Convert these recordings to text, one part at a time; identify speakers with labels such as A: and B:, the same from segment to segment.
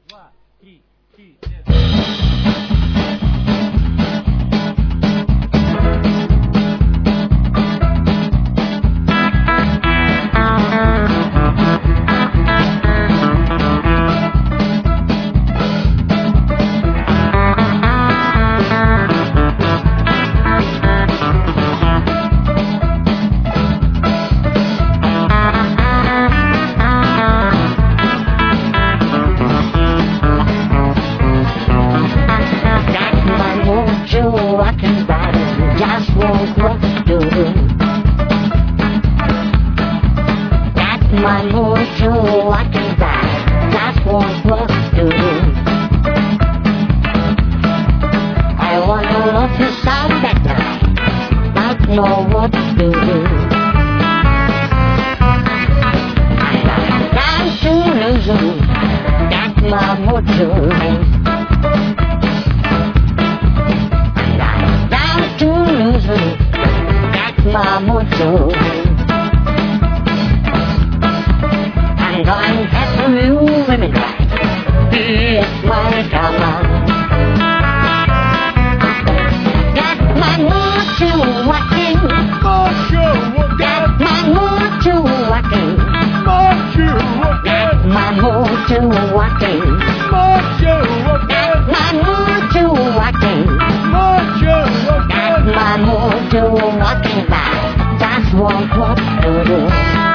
A: 2, 3, 4.
B: I can buy it, just won't what to do. Got my mojo, I can buy it, just won't what to do. I wanna love to sound better, not know what to do. I'm down to lose, got my mojo. My mojo. I'm going to have some new women right. It's my drama. Got my mojo working. Got my mojo working. Got my mojo working. Got my mojo working. Got my mojo working back. That's what to do.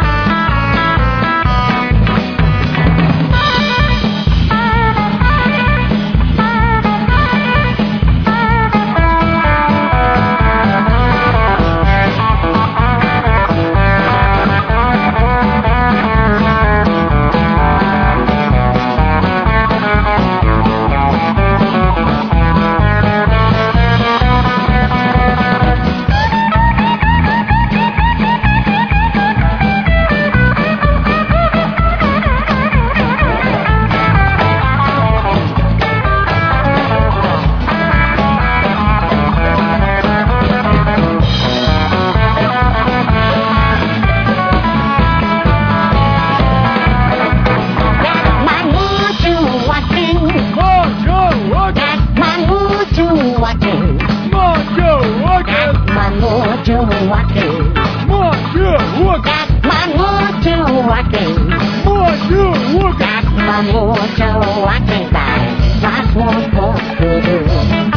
B: My mojo, I can buy. That's what to do.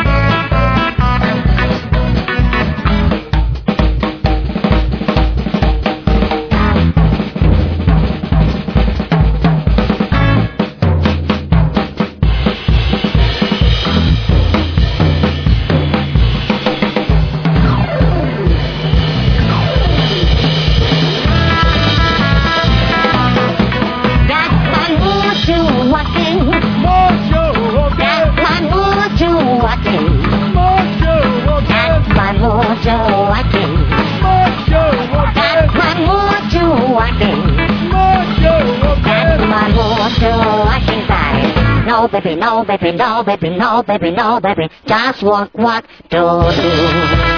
B: No baby, no baby, no baby, no baby, no baby, just what to do.